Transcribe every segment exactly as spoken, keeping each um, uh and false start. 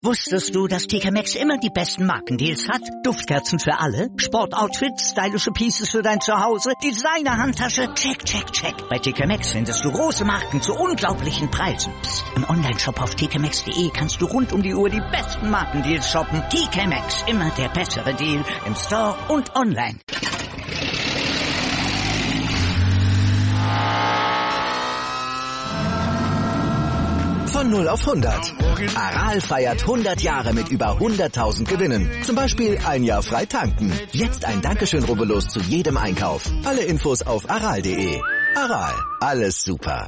Wusstest du, dass T K Maxx immer die besten Markendeals hat? Duftkerzen für alle, Sportoutfits, stylische Pieces für dein Zuhause, Designer-Handtasche, check, check, check. Bei T K Maxx findest du große Marken zu unglaublichen Preisen. Psst. Im Onlineshop auf t k maxx punkt d e kannst du rund um die Uhr die besten Markendeals shoppen. T K Maxx, immer der bessere Deal im Store und online. Von null auf hundert. Aral feiert hundert Jahre mit über hunderttausend Gewinnen. Zum Beispiel ein Jahr frei tanken. Jetzt ein Dankeschön, rubbellos zu jedem Einkauf. Alle Infos auf aral punkt de. Aral, alles super.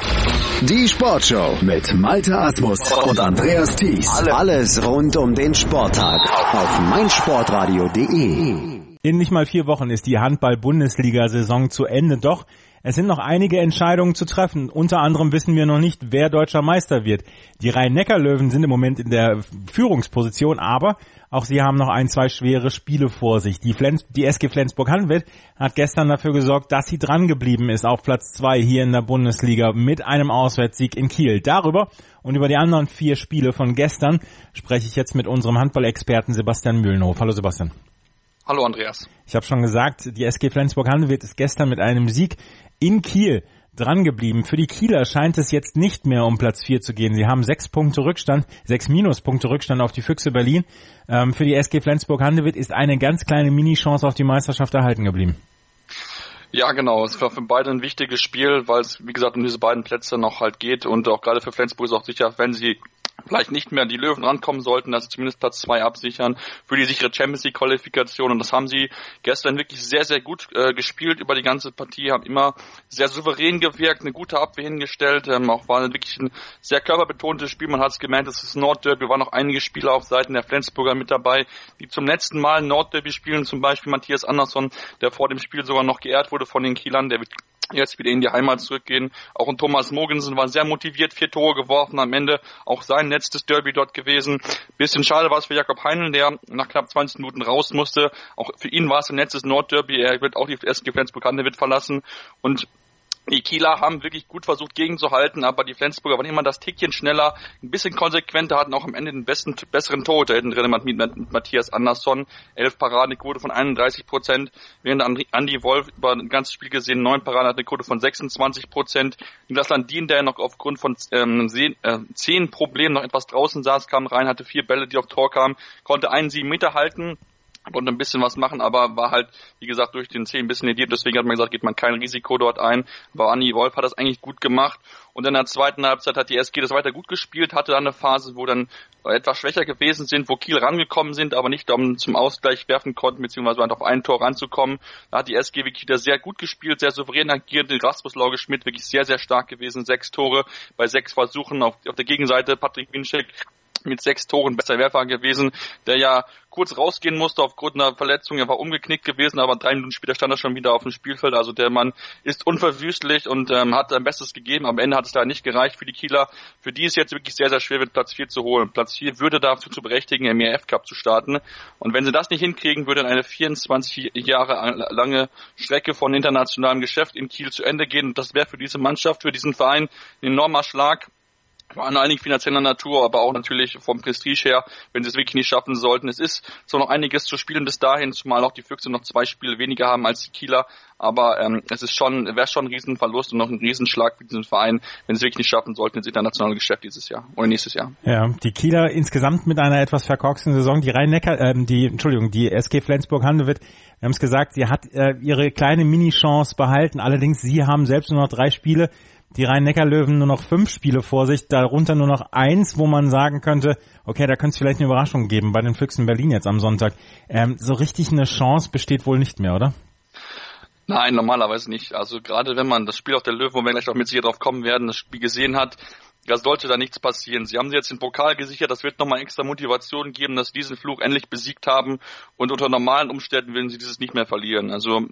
Die Sportshow mit Malte Asmus und Andreas Thies. Alles rund um den Sporttag auf meinsportradio punkt de. In nicht mal vier Wochen ist die Handball-Bundesliga-Saison zu Ende, doch es sind noch einige Entscheidungen zu treffen. Unter anderem wissen wir noch nicht, wer deutscher Meister wird. Die Rhein-Neckar-Löwen sind im Moment in der Führungsposition, aber auch sie haben noch ein, zwei schwere Spiele vor sich. Die, Flens- die S G Flensburg-Handewitt hat gestern dafür gesorgt, dass sie dran geblieben ist auf Platz zwei hier in der Bundesliga mit einem Auswärtssieg in Kiel. Darüber und über die anderen vier Spiele von gestern spreche ich jetzt mit unserem Handball-Experten Sebastian Mühlenhof. Hallo Sebastian. Hallo Andreas. Ich habe schon gesagt, die S G Flensburg-Handewitt ist gestern mit einem Sieg in Kiel dran geblieben. Für die Kieler scheint es jetzt nicht mehr um Platz vier zu gehen. Sie haben sechs Punkte Rückstand, sechs Minuspunkte Rückstand auf die Füchse Berlin. Ähm, für die S G Flensburg-Handewitt ist eine ganz kleine Mini-Chance auf die Meisterschaft erhalten geblieben. Ja, genau. Es war für beide ein wichtiges Spiel, weil es, wie gesagt, um diese beiden Plätze noch halt geht. Und auch gerade für Flensburg ist auch sicher, wenn sie vielleicht nicht mehr an die Löwen rankommen sollten, dass sie zumindest Platz zwei absichern für die sichere Champions-League-Qualifikation. Und das haben sie gestern wirklich sehr, sehr gut äh, gespielt über die ganze Partie, haben immer sehr souverän gewirkt, eine gute Abwehr hingestellt, ähm, auch war wirklich ein sehr körperbetontes Spiel. Man hat es gemerkt, es ist Nordderby, waren noch einige Spieler auf Seiten der Flensburger mit dabei, die zum letzten Mal Nordderby spielen, zum Beispiel Matthias Andersson, der vor dem Spiel sogar noch geehrt wurde von den Kielern, der wird jetzt wieder in die Heimat zurückgehen. Auch ein Thomas Mogensen war sehr motiviert, vier Tore geworfen, am Ende auch sein letztes Derby dort gewesen. Bisschen schade war es für Jakob Heinl, der nach knapp zwanzig Minuten raus musste. Auch für ihn war es ein letztes Nordderby, er wird auch die S G Flensburg-Handewitt verlassen und die Kieler haben wirklich gut versucht gegenzuhalten, aber die Flensburger waren immer das Tickchen schneller, ein bisschen konsequenter, hatten auch am Ende den besten, besseren Torhüter hinten drin mit Matthias Andersson. Elf Paradenquote von einunddreißig Prozent, während Andi Wolf über ein ganzes Spiel gesehen neun Paraden hat eine Quote von sechsundzwanzig Prozent. Niklas Landin, der noch aufgrund von ähm, zehn Problemen noch etwas draußen saß, kam rein, hatte vier Bälle, die auf Tor kamen, konnte einen sieben Meter halten. Konnte ein bisschen was machen, aber war halt, wie gesagt, durch den Zeh ein bisschen lediert. Deswegen hat man gesagt, geht man kein Risiko dort ein. Aber Andi Wolf hat das eigentlich gut gemacht. Und in der zweiten Halbzeit hat die S G das weiter gut gespielt, hatte dann eine Phase, wo dann etwas schwächer gewesen sind, wo Kiel rangekommen sind, aber nicht um zum Ausgleich werfen konnten, beziehungsweise auf ein Tor ranzukommen. Da hat die S G wirklich wieder sehr gut gespielt, sehr souverän agiert. Rasmus Lauge-Schmidt wirklich sehr, sehr stark gewesen. Sechs Tore bei sechs Versuchen. Auf, auf der Gegenseite Patrick Winczek mit sechs Toren besser Werfer gewesen, der ja kurz rausgehen musste aufgrund einer Verletzung. Er war umgeknickt gewesen, aber drei Minuten später stand er schon wieder auf dem Spielfeld. Also der Mann ist unverwüstlich und ähm, hat sein Bestes gegeben. Am Ende hat es da nicht gereicht für die Kieler. Für die ist jetzt wirklich sehr, sehr schwer, wird Platz vier zu holen. Platz vier würde dazu zu berechtigen, im E R F-Cup zu starten. Und wenn sie das nicht hinkriegen, würde eine vierundzwanzig Jahre lange Strecke von internationalem Geschäft in Kiel zu Ende gehen. Und das wäre für diese Mannschaft, für diesen Verein ein enormer Schlag. Vor allen Dingen finanzieller Natur, aber auch natürlich vom Prestige her, wenn sie es wirklich nicht schaffen sollten. Es ist zwar noch einiges zu spielen bis dahin, zumal auch die Füchse noch zwei Spiele weniger haben als die Kieler, aber ähm, es ist schon, wäre schon ein Riesenverlust und noch ein Riesenschlag für diesen Verein, wenn sie es wirklich nicht schaffen sollten ins internationale Geschäft dieses Jahr oder nächstes Jahr. Ja, die Kieler insgesamt mit einer etwas verkorksten Saison, die Rhein-Neckar, ähm, die, Entschuldigung, die S G Flensburg-Handewitt, wir haben es gesagt, sie hat äh, ihre kleine Mini-Chance behalten, allerdings sie haben selbst nur noch drei Spiele. Die Rhein-Neckar-Löwen nur noch fünf Spiele vor sich, darunter nur noch eins, wo man sagen könnte, okay, da könnte es vielleicht eine Überraschung geben bei den Füchsen Berlin jetzt am Sonntag. Ähm, so richtig eine Chance besteht wohl nicht mehr, oder? Nein, normalerweise nicht. Also gerade wenn man das Spiel auf der Löwen, wo wir gleich auch mit sicher drauf kommen werden, das Spiel gesehen hat, da sollte da nichts passieren. Sie haben sie jetzt den Pokal gesichert, das wird nochmal extra Motivation geben, dass sie diesen Fluch endlich besiegt haben und unter normalen Umständen werden sie dieses nicht mehr verlieren. Also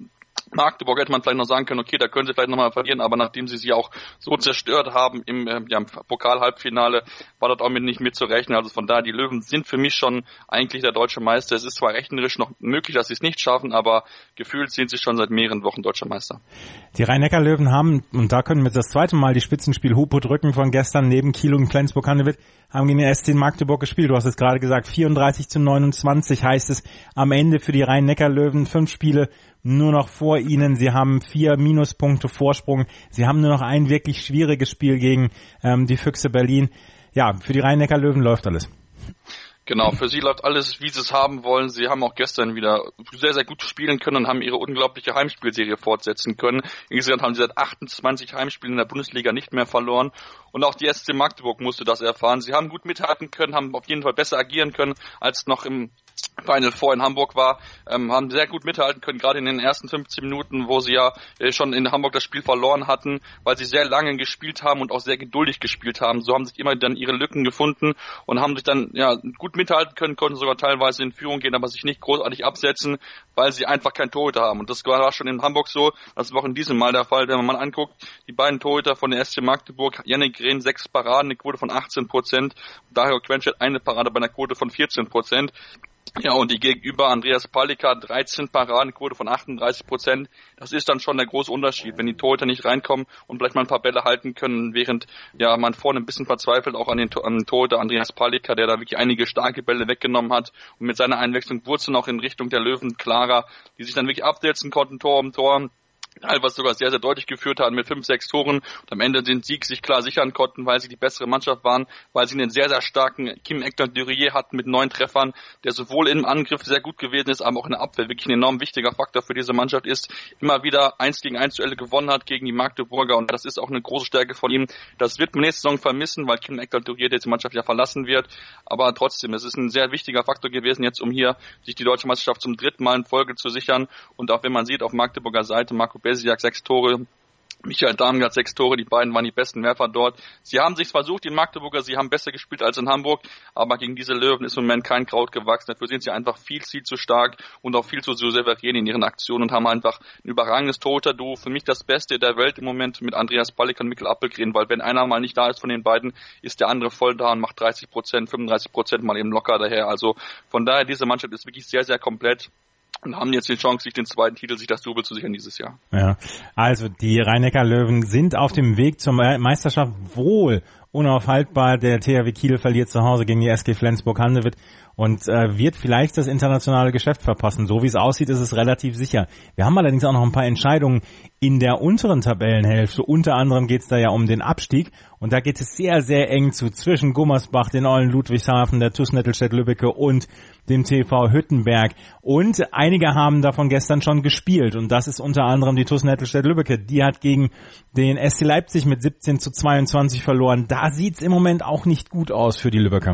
Magdeburg hätte man vielleicht noch sagen können, okay, da können sie vielleicht nochmal verlieren, aber nachdem sie sie auch so zerstört haben im, äh, ja, im Pokal-Halbfinale, war das auch mit nicht mitzurechnen. Also von daher, die Löwen sind für mich schon eigentlich der deutsche Meister. Es ist zwar rechnerisch noch möglich, dass sie es nicht schaffen, aber gefühlt sind sie schon seit mehreren Wochen deutscher Meister. Die Rhein-Neckar-Löwen haben, und da können wir das zweite Mal die Spitzenspiel Huput-Rücken von gestern neben Kiel und Flensburg-Handewitt, haben gegen den S C Magdeburg gespielt. Du hast es gerade gesagt, vierunddreißig zu neunundzwanzig heißt es am Ende für die Rhein-Neckar-Löwen. Fünf Spiele nur noch vor ihnen. Sie haben vier Minuspunkte Vorsprung. Sie haben nur noch ein wirklich schwieriges Spiel gegen ähm, die Füchse Berlin. Ja, für die Rhein-Neckar-Löwen läuft alles. Genau, für sie läuft alles, wie sie es haben wollen. Sie haben auch gestern wieder sehr, sehr gut spielen können und haben ihre unglaubliche Heimspielserie fortsetzen können. Insgesamt haben sie seit achtundzwanzig Heimspielen in der Bundesliga nicht mehr verloren. Und auch die S C Magdeburg musste das erfahren. Sie haben gut mithalten können, haben auf jeden Fall besser agieren können, als noch im Final Four in Hamburg war, ähm, haben sehr gut mithalten können, gerade in den ersten fünfzehn Minuten, wo sie ja äh, schon in Hamburg das Spiel verloren hatten, weil sie sehr lange gespielt haben und auch sehr geduldig gespielt haben. So haben sich immer dann ihre Lücken gefunden und haben sich dann ja gut mithalten können, konnten sogar teilweise in Führung gehen, aber sich nicht großartig absetzen, weil sie einfach kein Torhüter haben. Und das war schon in Hamburg so, das war auch in diesem Mal der Fall, wenn man mal anguckt, die beiden Torhüter von der S C Magdeburg, Yannick Grehn, sechs Paraden, eine Quote von achtzehn Prozent, Dario Quenstedt eine Parade bei einer Quote von vierzehn Prozent. Ja, und die gegenüber Andreas Palika, dreizehn Paradenquote von achtunddreißig Prozent. Das ist dann schon der große Unterschied, wenn die Torhüter nicht reinkommen und vielleicht mal ein paar Bälle halten können, während ja man vorne ein bisschen verzweifelt, auch an den, an den Torhüter Andreas Palika, der da wirklich einige starke Bälle weggenommen hat. Und mit seiner Einwechslung wurde es dann auch in Richtung der Löwen klarer, die sich dann wirklich absetzen konnten, Tor um Tor. Teilweise sogar sehr, sehr deutlich geführt haben mit fünf, sechs Toren und am Ende den Sieg sich klar sichern konnten, weil sie die bessere Mannschaft waren, weil sie einen sehr, sehr starken Kim Ekdal-Durier hatten mit neun Treffern, der sowohl im Angriff sehr gut gewesen ist, aber auch in der Abwehr wirklich ein enorm wichtiger Faktor für diese Mannschaft ist, immer wieder eins gegen eins Duelle gewonnen hat gegen die Magdeburger und das ist auch eine große Stärke von ihm. Das wird man nächste Saison vermissen, weil Kim Ekdal-Durier diese Mannschaft ja verlassen wird, aber trotzdem, es ist ein sehr wichtiger Faktor gewesen jetzt, um hier sich die deutsche Meisterschaft zum dritten Mal in Folge zu sichern und auch wenn man sieht, auf Magdeburger Seite, Marco Besiak sechs Tore, Michael Darmgard sechs Tore, die beiden waren die besten Werfer dort. Sie haben sich versucht, die Magdeburger, sie haben besser gespielt als in Hamburg, aber gegen diese Löwen ist im Moment kein Kraut gewachsen. Dafür sind sie einfach viel, viel zu stark und auch viel zu souverän in ihren Aktionen und haben einfach ein überragendes Torhüter-Duo. Für mich das Beste der Welt im Moment mit Andreas Palika und Mikkel Appelgren, weil wenn einer mal nicht da ist von den beiden, ist der andere voll da und macht dreißig Prozent, fünfunddreißig Prozent mal eben locker daher. Also von daher, diese Mannschaft ist wirklich sehr, sehr komplett. Und haben jetzt die Chance, sich den zweiten Titel, sich das Double zu sichern dieses Jahr. Ja, also die Rhein-Neckar-Löwen sind auf dem Weg zur Meisterschaft, wohl unaufhaltbar. Der T H W Kiel verliert zu Hause gegen die S G Flensburg-Handewitt und äh, wird vielleicht das internationale Geschäft verpassen. So wie es aussieht, ist es relativ sicher. Wir haben allerdings auch noch ein paar Entscheidungen in der unteren Tabellenhälfte. Unter anderem geht es da ja um den Abstieg und da geht es sehr, sehr eng zu zwischen Gummersbach, den Eulen Ludwigshafen, der T U S Nettelstedt-Lübbecke und dem T V Hüttenberg. Und einige haben davon gestern schon gespielt und das ist unter anderem die T U S Nettelstedt-Lübbecke. Die hat gegen den S C Leipzig mit siebzehn zu zweiundzwanzig verloren. Da sieht's im Moment auch nicht gut aus für die Lübecker.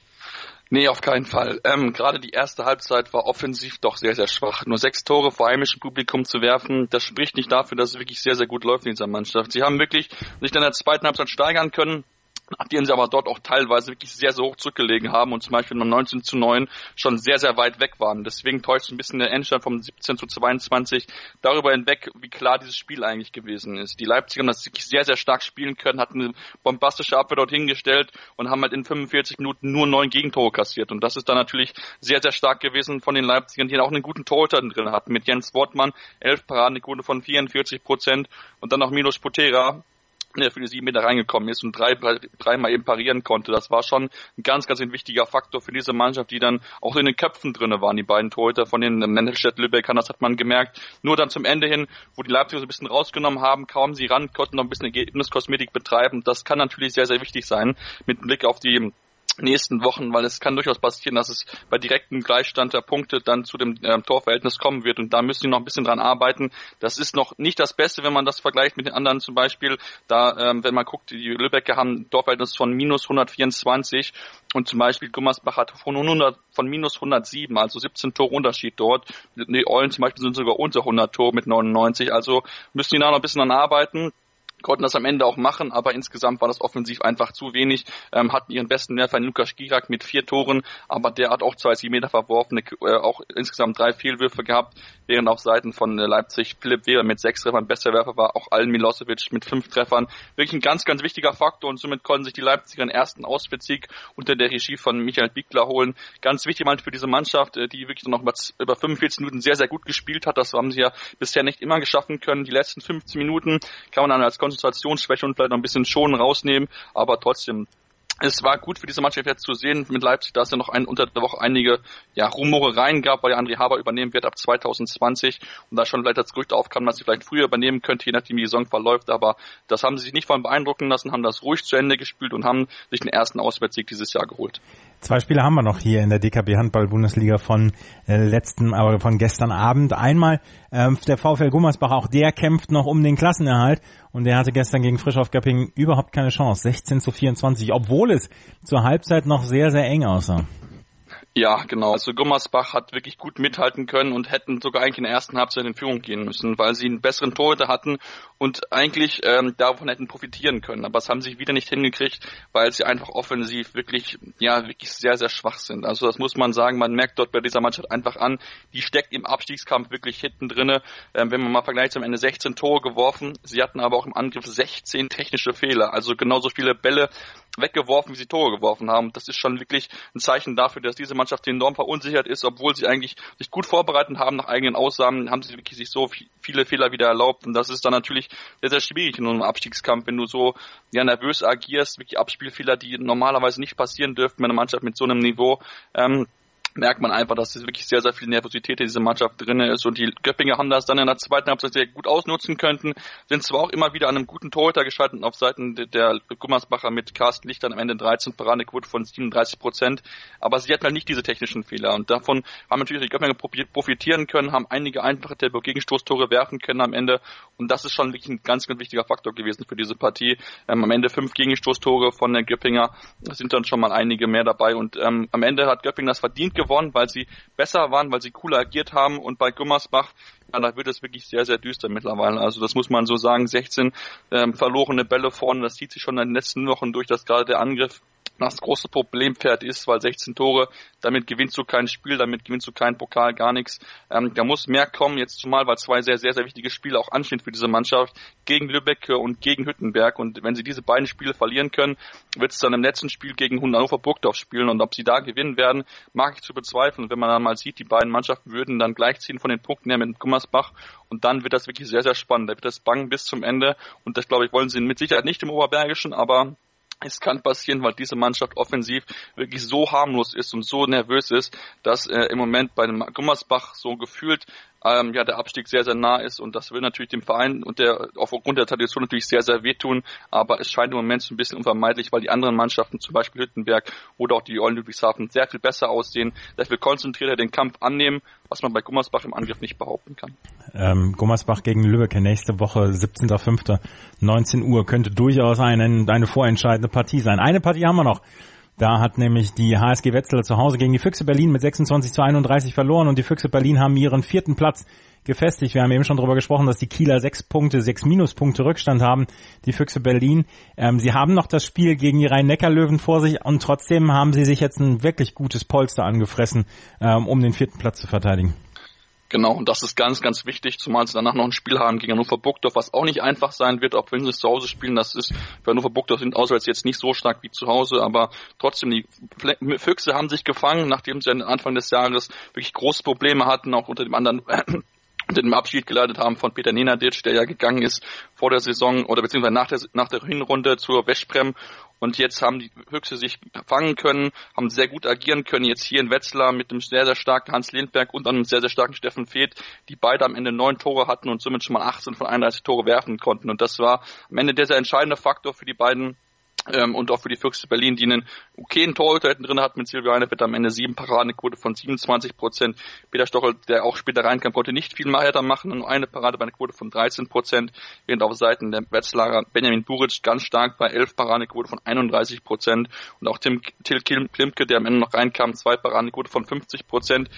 Nee, auf keinen Fall. Ähm, gerade die erste Halbzeit war offensiv doch sehr, sehr schwach. Nur sechs Tore vor heimischem Publikum zu werfen, das spricht nicht dafür, dass es wirklich sehr, sehr gut läuft in dieser Mannschaft. Sie haben wirklich sich dann in der zweiten Halbzeit steigern können, nachdem sie aber dort auch teilweise wirklich sehr, sehr hoch zurückgelegen haben und zum Beispiel beim neunzehn zu neun schon sehr, sehr weit weg waren. Deswegen täuscht ein bisschen der Endstand vom siebzehn zu zweiundzwanzig darüber hinweg, wie klar dieses Spiel eigentlich gewesen ist. Die Leipziger haben das wirklich sehr, sehr stark spielen können, hatten eine bombastische Abwehr dort hingestellt und haben halt in fünfundvierzig Minuten nur neun Gegentore kassiert. Und das ist dann natürlich sehr, sehr stark gewesen von den Leipzigern, die auch einen guten Torhüter drin hatten. Mit Jens Wortmann, elf Paraden, eine Quote von vierundvierzig Prozent und dann noch Milos Potera, der für die sieben Meter reingekommen ist und drei, dreimal eben parieren konnte. Das war schon ein ganz, ganz ein wichtiger Faktor für diese Mannschaft, die dann auch in den Köpfen drinne waren, die beiden Torhüter von den Nettelstedt-Lübeckern. Das hat man gemerkt. Nur dann zum Ende hin, wo die Leipziger so ein bisschen rausgenommen haben, kaum sie ran, konnten noch ein bisschen Ergebniskosmetik betreiben. Das kann natürlich sehr, sehr wichtig sein, mit Blick auf die nächsten Wochen, weil es kann durchaus passieren, dass es bei direktem Gleichstand der Punkte dann zu dem äh, Torverhältnis kommen wird und da müssen die noch ein bisschen dran arbeiten. Das ist noch nicht das Beste, wenn man das vergleicht mit den anderen zum Beispiel, da, ähm, wenn man guckt, die Lübecker haben ein Torverhältnis von minus hundertvierundzwanzig und zum Beispiel Gummersbach hat von, hundert, von minus hundertsieben, also siebzehn Tore Unterschied dort. Die Eulen zum Beispiel sind sogar unter hundert Tore mit neunundneunzig, also müssen die da noch ein bisschen dran arbeiten. konnten das am Ende auch machen, aber insgesamt war das offensiv einfach zu wenig, ähm, hatten ihren besten Werfer Lukas Girak mit vier Toren, aber der hat auch zwei sieben Meter verworfen, äh, auch insgesamt drei Fehlwürfe gehabt, während auf Seiten von äh, Leipzig Philipp Weber mit sechs Treffern bester Werfer war, auch Alen Milosevic mit fünf Treffern, wirklich ein ganz, ganz wichtiger Faktor und somit konnten sich die Leipziger einen ersten Auswärtssieg unter der Regie von Michael Bickler holen. Ganz wichtig mal für diese Mannschaft, äh, die wirklich noch über, über fünfundvierzig Minuten sehr, sehr gut gespielt hat, das haben sie ja bisher nicht immer geschaffen können, die letzten fünfzehn Minuten kann man dann als Konzentrationsschwäche und vielleicht noch ein bisschen schonen rausnehmen, aber trotzdem, es war gut für diese Mannschaft jetzt zu sehen mit Leipzig, da es ja noch ein, unter der Woche einige ja, Rumorereien gab, weil ja André Haber übernehmen wird ab zwanzig zwanzig und da schon vielleicht das Gerücht aufkam, dass sie vielleicht früher übernehmen könnte, je nachdem wie die Saison verläuft, aber das haben sie sich nicht von beeindrucken lassen, haben das ruhig zu Ende gespielt und haben sich den ersten Auswärtssieg dieses Jahr geholt. Zwei Spiele haben wir noch hier in der D K B Handball-Bundesliga von äh, letzten, aber von gestern Abend. Einmal ähm, der VfL Gummersbach, auch der kämpft noch um den Klassenerhalt und der hatte gestern gegen Frischhoff Göppingen überhaupt keine Chance. sechzehn zu vierundzwanzig, obwohl es zur Halbzeit noch sehr, sehr eng aussah. Ja, genau. Also Gummersbach hat wirklich gut mithalten können und hätten sogar eigentlich in der ersten Halbzeit in Führung gehen müssen, weil sie einen besseren Torhüter hatten und eigentlich ähm, davon hätten profitieren können. Aber das haben sie wieder nicht hingekriegt, weil sie einfach offensiv wirklich, ja, wirklich sehr, sehr schwach sind. Also das muss man sagen. Man merkt dort bei dieser Mannschaft einfach an, die steckt im Abstiegskampf wirklich hinten drinne. Ähm, wenn man mal vergleicht, am Ende sechzehn Tore geworfen. Sie hatten aber auch im Angriff sechzehn technische Fehler. Also genauso viele Bälle weggeworfen, wie sie Tore geworfen haben. Das ist schon wirklich ein Zeichen dafür, dass diese Mannschaft enorm verunsichert ist, obwohl sie eigentlich sich gut vorbereitet haben nach eigenen Aussagen, haben sie wirklich sich so viele Fehler wieder erlaubt und das ist dann natürlich sehr, sehr schwierig in einem Abstiegskampf, wenn du so ja, nervös agierst, wirklich Abspielfehler, die normalerweise nicht passieren dürften bei einer Mannschaft mit so einem Niveau, ähm, merkt man einfach, dass es wirklich sehr, sehr viel Nervosität in dieser Mannschaft drin ist und die Göppinger haben das dann in der zweiten Halbzeit sehr gut ausnutzen könnten, sind zwar auch immer wieder an einem guten Torhüter gescheitert auf Seiten der Gummersbacher mit Carsten Lichter am Ende dreizehn Paradequote von siebenunddreißig Prozent, aber sie hatten halt nicht diese technischen Fehler und davon haben natürlich die Göppinger profitieren können, haben einige einfache Tempo-Gegenstoßtore werfen können am Ende und das ist schon wirklich ein ganz, ganz wichtiger Faktor gewesen für diese Partie. Ähm, am Ende fünf Gegenstoßtore von der Göppinger, da sind dann schon mal einige mehr dabei und ähm, am Ende hat Göppingen das verdient gewonnen, gewonnen, weil sie besser waren, weil sie cooler agiert haben und bei Gummersbach, ja, da wird es wirklich sehr, sehr düster mittlerweile. Also das muss man so sagen, sechzehn ähm, verlorene Bälle vorne, das zieht sich schon in den letzten Wochen durch, dass gerade der Angriff das große Problempferd ist, weil sechzehn Tore, damit gewinnst du kein Spiel, damit gewinnst du keinen Pokal, gar nichts. Ähm, da muss mehr kommen, jetzt zumal, weil zwei sehr, sehr, sehr wichtige Spiele auch anstehen für diese Mannschaft, gegen Lübeck und gegen Hüttenberg. Und wenn sie diese beiden Spiele verlieren können, wird es dann im letzten Spiel gegen Hannover Burgdorf spielen. Und ob sie da gewinnen werden, mag ich zu bezweifeln. Und wenn man dann mal sieht, die beiden Mannschaften würden dann gleichziehen von den Punkten her mit Gummersbach. Und dann wird das wirklich sehr, sehr spannend. Da wird das bang bis zum Ende. Und das, glaube ich, wollen sie mit Sicherheit nicht im Oberbergischen, aber es kann passieren, weil diese Mannschaft offensiv wirklich so harmlos ist und so nervös ist, dass äh, im Moment bei dem Gummersbach so gefühlt ähm, ja der Abstieg sehr, sehr nah ist und das will natürlich dem Verein und der aufgrund der Tradition natürlich sehr, sehr wehtun, aber es scheint im Moment so ein bisschen unvermeidlich, weil die anderen Mannschaften, zum Beispiel Hüttenberg oder auch die Eulen Ludwigshafen, sehr viel besser aussehen, sehr viel konzentrierter den Kampf annehmen, was man bei Gummersbach im Angriff nicht behaupten kann. Ähm, Gummersbach gegen Lübeck nächste Woche, siebzehnter fünfter neunzehn Uhr, könnte durchaus eine, eine vorentscheidende Partie sein. Eine Partie haben wir noch. Da hat nämlich die H S G Wetzlar zu Hause gegen die Füchse Berlin mit sechsundzwanzig zu einunddreißig verloren und die Füchse Berlin haben ihren vierten Platz gefestigt. Wir haben eben schon darüber gesprochen, dass die Kieler sechs Punkte, sechs Minuspunkte Rückstand haben, die Füchse Berlin. Ähm, sie haben noch das Spiel gegen die Rhein-Neckar-Löwen vor sich und trotzdem haben sie sich jetzt ein wirklich gutes Polster angefressen, ähm, um den vierten Platz zu verteidigen. Genau, und das ist ganz, ganz wichtig, zumal sie danach noch ein Spiel haben gegen Hannover Burgdorf, was auch nicht einfach sein wird, auch wenn sie es zu Hause spielen. Das ist für Hannover Burgdorf sind auswärts jetzt nicht so stark wie zu Hause, aber trotzdem, die Füchse haben sich gefangen, nachdem sie Anfang des Jahres wirklich große Probleme hatten, auch unter dem anderen unter dem Abschied geleitet haben von Peter Nenadic, der ja gegangen ist vor der Saison oder beziehungsweise nach der, nach der Hinrunde zur Westprem. Und jetzt haben die Füchse sich fangen können, haben sehr gut agieren können. Jetzt hier in Wetzlar mit einem sehr, sehr starken Hans Lindberg und einem sehr, sehr starken Steffen Feeth, die beide am Ende neun Tore hatten und somit schon mal achtzehn von einunddreißig Tore werfen konnten. Und das war am Ende der sehr entscheidende Faktor für die beiden ähm, und auch für die Füchse Berlin, die einen okayen Torhüter hinten drin hat mit Silvio Heinefeld, am Ende sieben Paradenquote von siebenundzwanzig Prozent. Peter Stochel, der auch später reinkam, konnte nicht viel weiter machen, nur eine Parade bei einer Quote von dreizehn Prozent, während auf Seiten der Wetzlarer Benjamin Buric ganz stark bei elf Paradenquote von einunddreißig Prozent und auch Tim Till Klimke, der am Ende noch reinkam, zwei Paradenquote von fünfzig Prozent.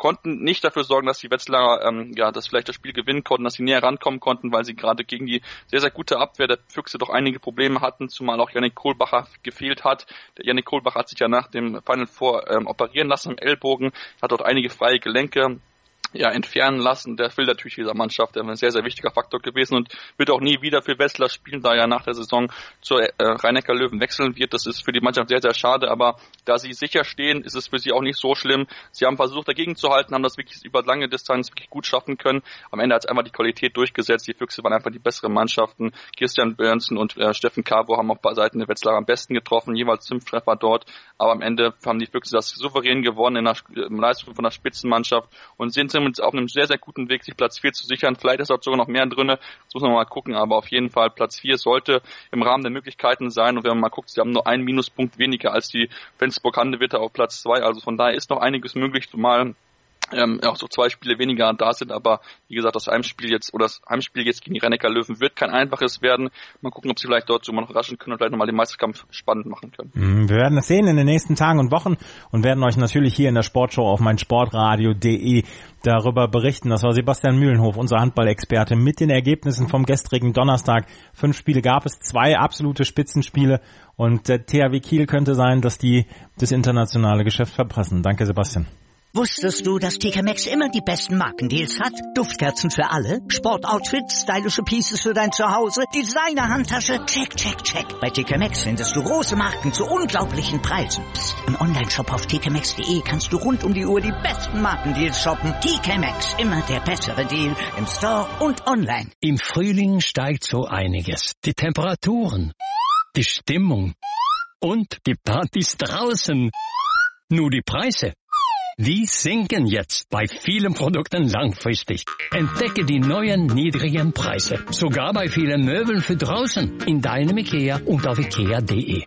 konnten nicht dafür sorgen, dass die Wetzlarer ähm, ja das vielleicht das Spiel gewinnen konnten, dass sie näher rankommen konnten, weil sie gerade gegen die sehr, sehr gute Abwehr der Füchse doch einige Probleme hatten, zumal auch Yannick Kohlbacher gefehlt hat. Der Yannick Kohlbacher hat sich ja nach dem Final Four ähm, operieren lassen im Ellbogen, hat dort einige freie Gelenke ja, entfernen lassen. Der fehlt natürlich dieser Mannschaft, der ist ein sehr, sehr wichtiger Faktor gewesen und wird auch nie wieder für Wetzlar spielen, da er nach der Saison zur äh, Rhein-Neckar-Löwen wechseln wird. Das ist für die Mannschaft sehr, sehr schade, aber da sie sicher stehen, ist es für sie auch nicht so schlimm. Sie haben versucht, dagegen zu halten, haben das wirklich über lange Distanz wirklich gut schaffen können. Am Ende hat es einfach die Qualität durchgesetzt. Die Füchse waren einfach die besseren Mannschaften. Christian Börnsen und äh, Steffen Cabo haben auch bei Seiten der Wetzlarer am besten getroffen, jeweils fünf Treffer dort, aber am Ende haben die Füchse das souverän gewonnen in der in Leistung von der Spitzenmannschaft und sind auf einem sehr, sehr guten Weg, sich Platz vier zu sichern. Vielleicht ist dort sogar noch mehr drin, das muss man mal gucken, aber auf jeden Fall Platz vier sollte im Rahmen der Möglichkeiten sein und wenn man mal guckt, sie haben nur einen Minuspunkt weniger als die Flensburg-Handewitter auf Platz zwei, also von daher ist noch einiges möglich, zumal Ähm, auch so zwei Spiele weniger da sind, aber wie gesagt, das Heimspiel jetzt oder das Heimspiel jetzt gegen die Rhein-Neckar-Löwen wird kein einfaches werden. Mal gucken, ob sie vielleicht dort so mal noch überraschen können und vielleicht nochmal den Meisterkampf spannend machen können. Wir werden es sehen in den nächsten Tagen und Wochen und werden euch natürlich hier in der Sportshow auf meinsportradio punkt de darüber berichten. Das war Sebastian Mühlenhof, unser Handball-Experte, mit den Ergebnissen vom gestrigen Donnerstag. Fünf Spiele gab es, zwei absolute Spitzenspiele und der T H W Kiel könnte sein, dass die das internationale Geschäft verpassen. Danke, Sebastian. Wusstest du, dass T K Maxx immer die besten Markendeals hat? Duftkerzen für alle, Sportoutfits, stylische Pieces für dein Zuhause, Designer-Handtasche, check, check, check. Bei T K Maxx findest du große Marken zu unglaublichen Preisen. Psst. Im Onlineshop auf t k maxx punkt de kannst du rund um die Uhr die besten Markendeals shoppen. T K Maxx, immer der bessere Deal im Store und online. Im Frühling steigt so einiges. Die Temperaturen, die Stimmung und die Partys draußen. Nur die Preise, die sinken jetzt bei vielen Produkten langfristig. Entdecke die neuen niedrigen Preise. Sogar bei vielen Möbeln für draußen. In deinem Ikea und auf ikea punkt de.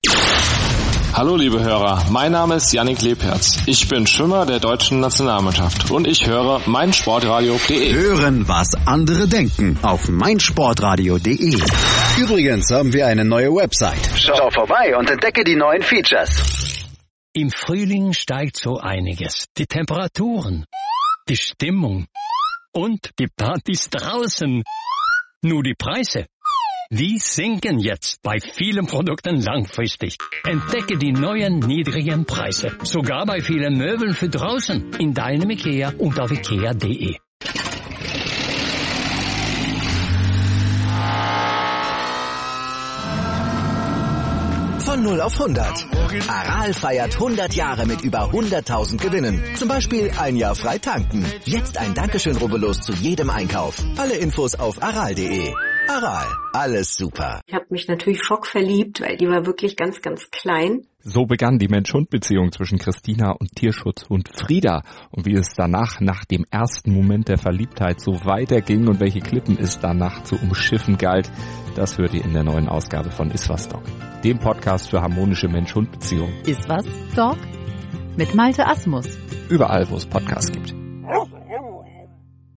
Hallo liebe Hörer, mein Name ist Yannick Lebherz. Ich bin Schwimmer der deutschen Nationalmannschaft und ich höre meinsportradio punkt de. Hören, was andere denken auf meinsportradio punkt de. Übrigens haben wir eine neue Website. Schau vorbei und entdecke die neuen Features. Im Frühling steigt so einiges. Die Temperaturen, die Stimmung und die Partys draußen. Nur die Preise, die sinken jetzt bei vielen Produkten langfristig. Entdecke die neuen niedrigen Preise. Sogar bei vielen Möbeln für draußen. In deinem Ikea und auf ikea punkt de. Von null auf hundert. Aral feiert hundert Jahre mit über hunderttausend Gewinnen. Zum Beispiel ein Jahr frei tanken. Jetzt ein Dankeschön, rubbellos zu jedem Einkauf. Alle Infos auf aral punkt de. Aral, alles super. Ich habe mich natürlich schockverliebt, weil die war wirklich ganz, ganz klein. So begann die Mensch-Hund-Beziehung zwischen Christina und Tierschutzhund Frieda. Und wie es danach, nach dem ersten Moment der Verliebtheit, so weiterging und welche Klippen es danach zu umschiffen galt, das hört ihr in der neuen Ausgabe von Iswas Dog, dem Podcast für harmonische Mensch-Hund-Beziehungen. Iswas Dog mit Malte Asmus. Überall, wo es Podcasts gibt.